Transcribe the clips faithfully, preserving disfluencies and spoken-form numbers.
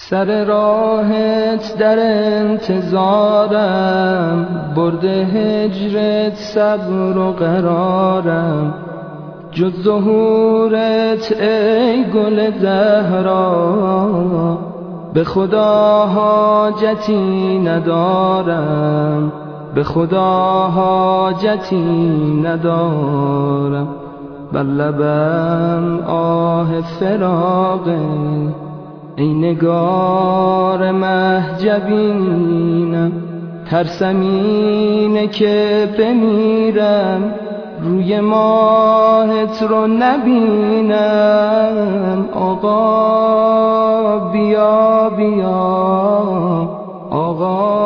سر راهت در انتظارم، برده هجرت صبر و قرارم. جز ظهورت ای گل زهرا، به خدا حاجتی ندارم، به خدا حاجتی ندارم. بر لبم آه فراقه ای نگار مهجبینم. ترسم اینه که بمیرم روی ماهت رو نبینم. آقا بیا بیا، آقا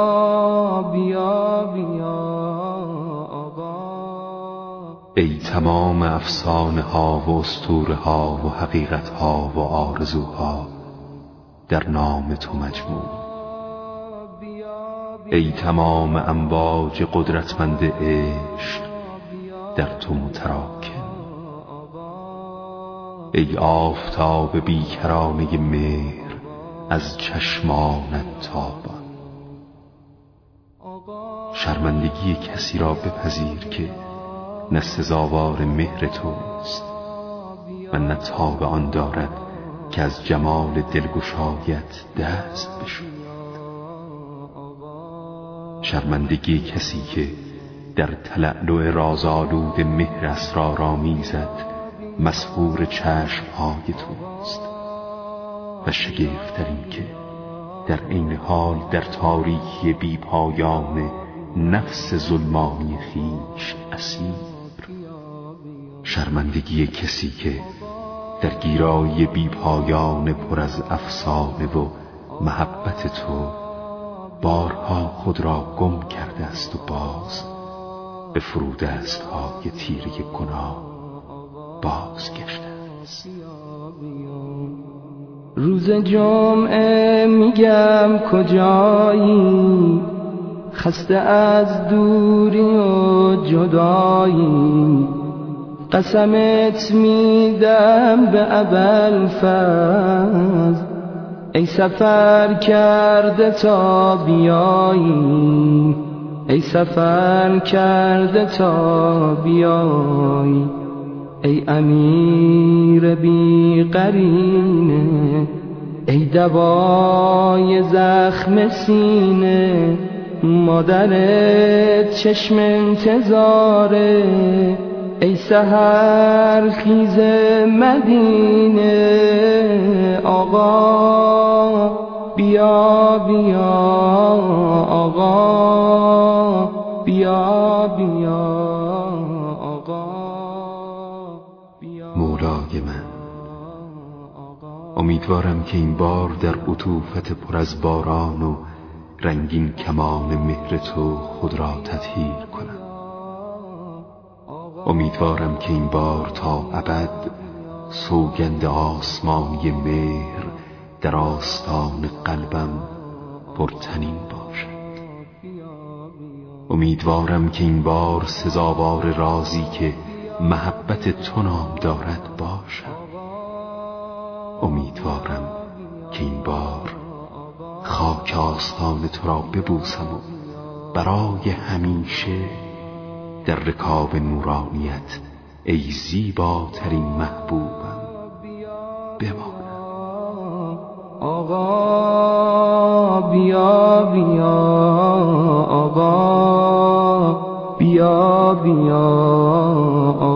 بیا بیا، آقا. ای تمام افسانه ها و اسطوره ها و حقیقت ها و آرزوها در نام تو مجموع. ای تمام امواج قدرتمند عشق در تو متراکم. ای آفتاب بیکرانه مهر از چشمانت تابان. شرمندگی کسی را بپذیر که نه سزاوار مهر توست و نه تاب آن دارد که از جمال دلگشایت دست بشوید. شرمندگی کسی که در تلألؤ رازآلود مهر اسرارآمیزت مسحور چشمهای توست و شگفت‌ترین که در عین حال در تاریکی بی پایان نفس ظلمانی خویش اسیر. شرمندگی کسی که در گیرایی بی پایان پر از افسانه و محبت تو بارها خود را گم کرده است و باز به فرودستهای تیره گناه باز گشته است. روز جمعه میگم کجایی، خسته از دوری و جدایی. قسمت میدم به ابوالفضل ای سفر کرده تا بیایی، ای سفر کرده تا بیایی. ای امیر بی قرینه، ای دوای زخم سینه. مادرت چشم انتظاره ای سحر خیز مدینه. آقا بیا بیا، آقا بیا بیا، آقا بیا. مولای من، امیدوارم که این بار در عطوفت پر از باران و رنگین کمان مهر تو خود را تطهیر کنم. امیدوارم که این بار تا ابد سوگند آسمانی مهر در آستان قلبم پرطنین باشد. امیدوارم که این بار سزاوار رازی که محبت تو نام دارد باشد. امیدوارم که این بار خاک آستان تو را ببوسم و برای همیشه در رکاب نورانیت ای زیباترین محبوبم بمانم. آقا بیا بیا، آقا بیا بیا،